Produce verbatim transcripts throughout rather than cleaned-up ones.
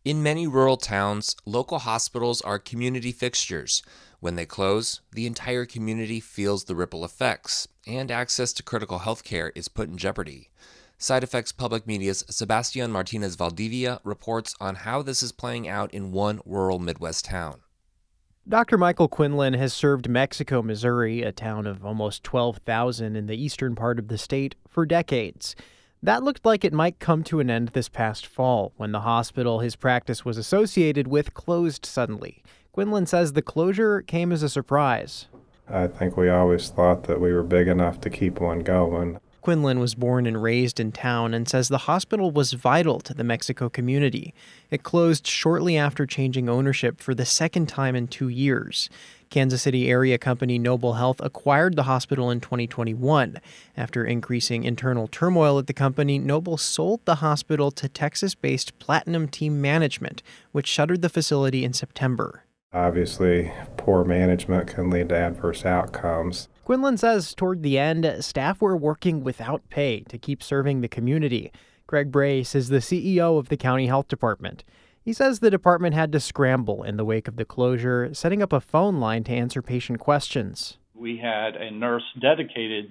In many rural towns, local hospitals are community fixtures. When they close, the entire community feels the ripple effects, and access to critical health care is put in jeopardy. Side Effects Public Media's Sebastian Martinez Valdivia reports on how this is playing out in one rural Midwest town. Doctor Michael Quinlan has served Mexico, Missouri, a town of almost twelve thousand in the eastern part of the state, for decades. That looked like it might come to an end this past fall when the hospital his practice was associated with closed suddenly. Quinlan says the closure came as a surprise. I think we always thought that we were big enough to keep one going. Quinlan was born and raised in town and says the hospital was vital to the Mexico community. It closed shortly after changing ownership for the second time in two years. Kansas City area company Noble Health acquired the hospital in twenty twenty-one. After increasing internal turmoil at the company, Noble sold the hospital to Texas-based Platinum Team Management, which shuttered the facility in September. Obviously, poor management can lead to adverse outcomes. Quinlan says toward the end, staff were working without pay to keep serving the community. Greg Brace is the C E O of the county health department. He says the department had to scramble in the wake of the closure, setting up a phone line to answer patient questions. We had a nurse dedicated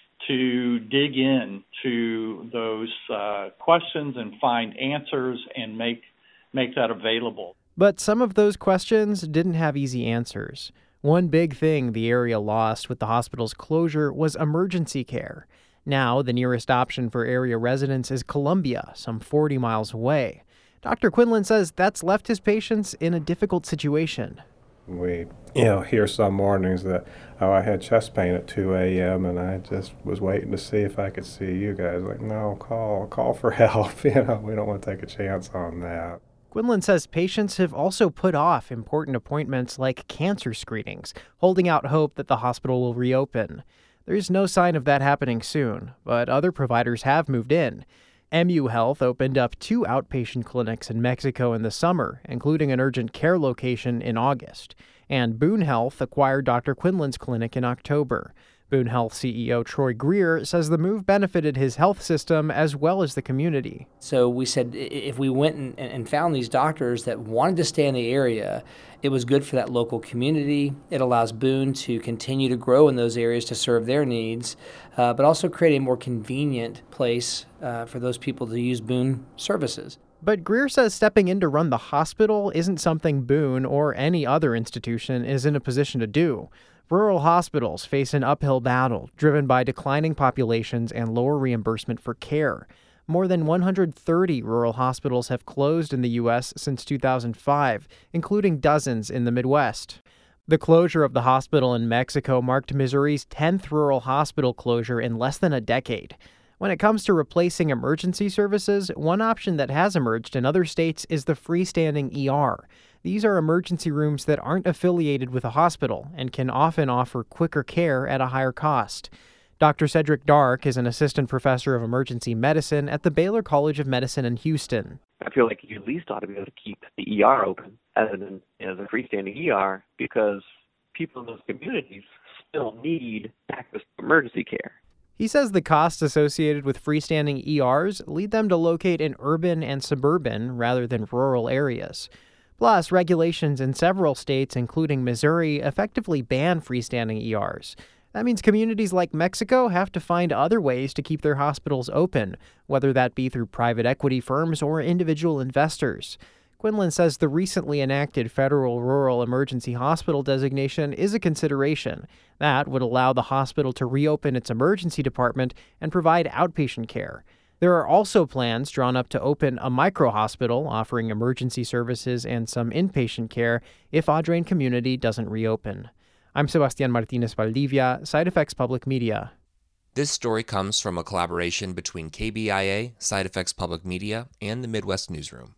to dig in to those uh, questions and find answers and make make that available. But some of those questions didn't have easy answers. One big thing the area lost with the hospital's closure was emergency care. Now, the nearest option for area residents is Columbia, some forty miles away. Doctor Quinlan says that's left his patients in a difficult situation. We, you know, hear some mornings that, oh, I had chest pain at two a.m. and I just was waiting to see if I could see you guys. Like, no, call, call for help. You know, we don't want to take a chance on that. Quinlan says patients have also put off important appointments like cancer screenings, holding out hope that the hospital will reopen. There's no sign of that happening soon, but other providers have moved in. M U Health opened up two outpatient clinics in Mexico in the summer, including an urgent care location in August. And Boone Health acquired Doctor Quinlan's clinic in October. Boone Health C E O Troy Greer says the move benefited his health system as well as the community. So we said if we went and, and found these doctors that wanted to stay in the area, it was good for that local community. It allows Boone to continue to grow in those areas to serve their needs, uh, but also create a more convenient place uh, for those people to use Boone services. But Greer says stepping in to run the hospital isn't something Boone or any other institution is in a position to do. Rural hospitals face an uphill battle driven by declining populations and lower reimbursement for care. More than one hundred thirty rural hospitals have closed in the U S since two thousand five, including dozens in the Midwest. The closure of the hospital in Mexico marked Missouri's tenth rural hospital closure in less than a decade. When it comes to replacing emergency services, one option that has emerged in other states is the freestanding E R. These are emergency rooms that aren't affiliated with a hospital and can often offer quicker care at a higher cost. Doctor Cedric Dark is an assistant professor of emergency medicine at the Baylor College of Medicine in Houston. I feel like you at least ought to be able to keep the E R open as an as a freestanding E R because people in those communities still need access to emergency care. He says the costs associated with freestanding E Rs lead them to locate in urban and suburban rather than rural areas. Plus, regulations in several states, including Missouri, effectively ban freestanding E Rs. That means communities like Mexico have to find other ways to keep their hospitals open, whether that be through private equity firms or individual investors. Quinlan says the recently enacted federal rural emergency hospital designation is a consideration. That would allow the hospital to reopen its emergency department and provide outpatient care. There are also plans drawn up to open a micro-hospital offering emergency services and some inpatient care if Audrain Community doesn't reopen. I'm Sebastian Martinez Valdivia, Side Effects Public Media. This story comes from a collaboration between K B I A, Side Effects Public Media, and the Midwest Newsroom.